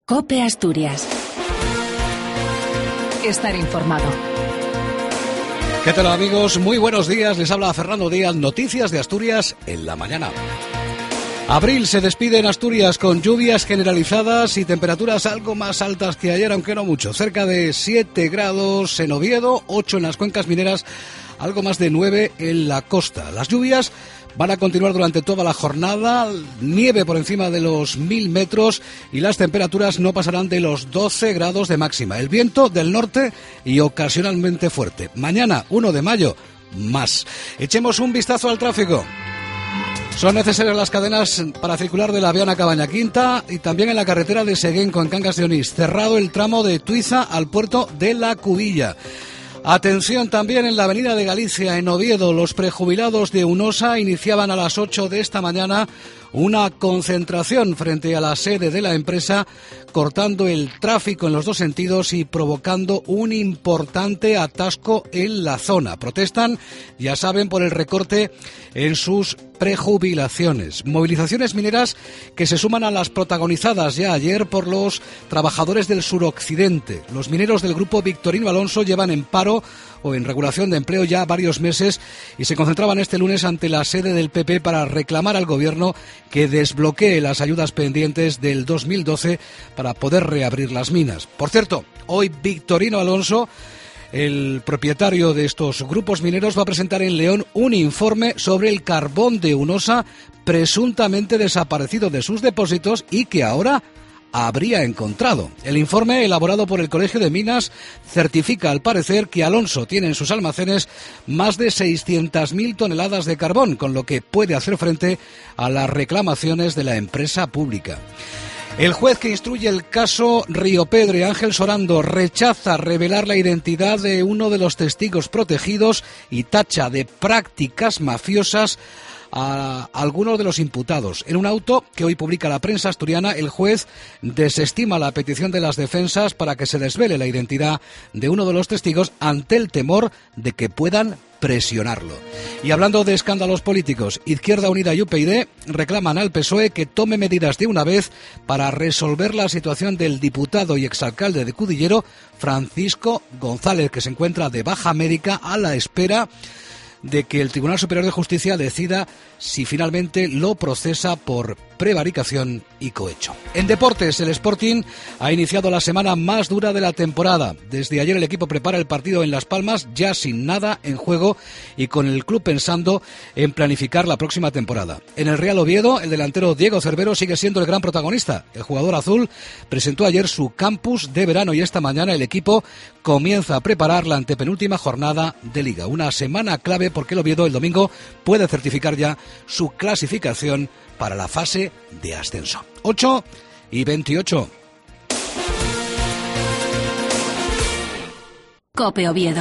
COPE Asturias. Estar informado. ¿Qué tal, amigos? Muy buenos días. Les habla Fernando Díaz. Noticias de Asturias en la mañana. Abril se despide en Asturias con lluvias generalizadas y temperaturas algo más altas que ayer, aunque no mucho. Cerca de 7 grados en Oviedo, 8 en las cuencas mineras, algo más de 9 en la costa. Las lluvias van a continuar durante toda la jornada, nieve por encima de los 1000 metros y las temperaturas no pasarán de los 12 grados de máxima. El viento del norte y ocasionalmente fuerte. Mañana, 1 de mayo, más. Echemos un vistazo al tráfico. Son necesarias las cadenas para circular de la Viana Cabaña Quinta y también en la carretera de Seguenco, en Cangas de Onís. Cerrado el tramo de Tuiza al puerto de La Cubilla. Atención también en la avenida de Galicia, en Oviedo. Los prejubilados de UNOSA iniciaban a las 8 de esta mañana una concentración frente a la sede de la empresa, cortando el tráfico en los dos sentidos y provocando un importante atasco en la zona. Protestan, ya saben, por el recorte en sus prejubilaciones. Movilizaciones mineras que se suman a las protagonizadas ya ayer por los trabajadores del suroccidente. Los mineros del grupo Victorino Alonso llevan en paro o en regulación de empleo ya varios meses y se concentraban este lunes ante la sede del PP para reclamar al gobierno que desbloquee las ayudas pendientes del 2012 para poder reabrir las minas. Por cierto, hoy Victorino Alonso, el propietario de estos grupos mineros, va a presentar en León un informe sobre el carbón de UNOSA presuntamente desaparecido de sus depósitos y que ahora habría encontrado. El informe, elaborado por el Colegio de Minas, certifica al parecer que Alonso tiene en sus almacenes más de 600.000 toneladas de carbón, con lo que puede hacer frente a las reclamaciones de la empresa pública. El juez que instruye el caso Río Pedre, Ángel Sorando, rechaza revelar la identidad de uno de los testigos protegidos y tacha de prácticas mafiosas a algunos de los imputados. En un auto que hoy publica la prensa asturiana, el juez desestima la petición de las defensas para que se desvele la identidad de uno de los testigos ante el temor de que puedan presionarlo. Y hablando de escándalos políticos, Izquierda Unida y UPyD reclaman al PSOE que tome medidas de una vez para resolver la situación del diputado y exalcalde de Cudillero, Francisco González, que se encuentra de baja médica a la espera de que el Tribunal Superior de Justicia decida si finalmente lo procesa por prevaricación y cohecho. En deportes, el Sporting ha iniciado la semana más dura de la temporada. Desde ayer el equipo prepara el partido en Las Palmas, ya sin nada en juego y con el club pensando en planificar la próxima temporada. En el Real Oviedo, el delantero Diego Cervero sigue siendo el gran protagonista. El jugador azul presentó ayer su campus de verano y esta mañana el equipo comienza a preparar la antepenúltima jornada de Liga. Una semana clave porque el Oviedo el domingo puede certificar ya su clasificación para la fase de ascenso. 8:28. COPE Oviedo.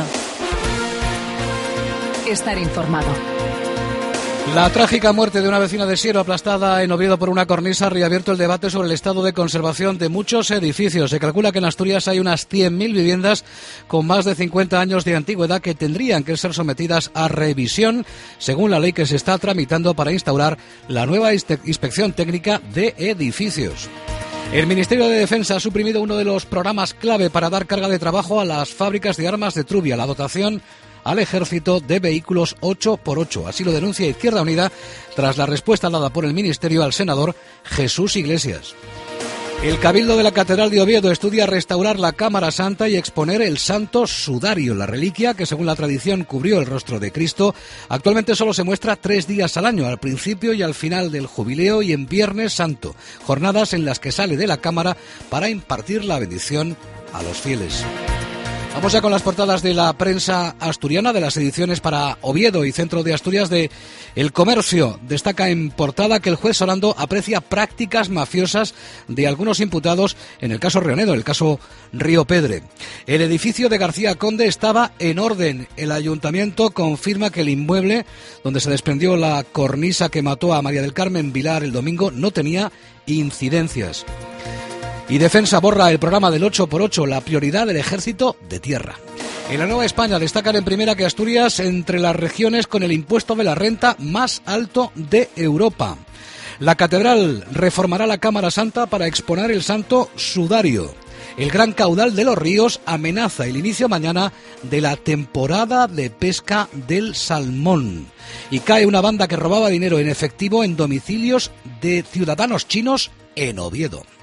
Estar informado. La trágica muerte de una vecina de Siero aplastada en Oviedo por una cornisa ha reabierto el debate sobre el estado de conservación de muchos edificios. Se calcula que en Asturias hay unas 100.000 viviendas con más de 50 años de antigüedad que tendrían que ser sometidas a revisión según la ley que se está tramitando para instaurar la nueva inspección técnica de edificios. El Ministerio de Defensa ha suprimido uno de los programas clave para dar carga de trabajo a las fábricas de armas de Trubia, la dotación al ejército de vehículos 8x8. Así lo denuncia Izquierda Unida tras la respuesta dada por el Ministerio al senador Jesús Iglesias. El Cabildo de la Catedral de Oviedo estudia restaurar la Cámara Santa y exponer el Santo Sudario, la reliquia que según la tradición cubrió el rostro de Cristo. Actualmente solo se muestra 3 días al año, al principio y al final del Jubileo y en Viernes Santo, jornadas en las que sale de la Cámara para impartir la bendición a los fieles. Vamos ya con las portadas de la prensa asturiana, de las ediciones para Oviedo y Centro de Asturias de El Comercio. Destaca en portada que el juez Sorando aprecia prácticas mafiosas de algunos imputados en el caso Rionedo, el caso Río Pedre. El edificio de García Conde estaba en orden. El ayuntamiento confirma que el inmueble donde se desprendió la cornisa que mató a María del Carmen Vilar el domingo no tenía incidencias. Y Defensa borra el programa del 8x8, la prioridad del Ejército de Tierra. En la Nueva España destacan en primera que Asturias entre las regiones con el impuesto de la renta más alto de Europa. La catedral reformará la Cámara Santa para exponer el Santo Sudario. El gran caudal de los ríos amenaza el inicio mañana de la temporada de pesca del salmón. Y cae una banda que robaba dinero en efectivo en domicilios de ciudadanos chinos en Oviedo.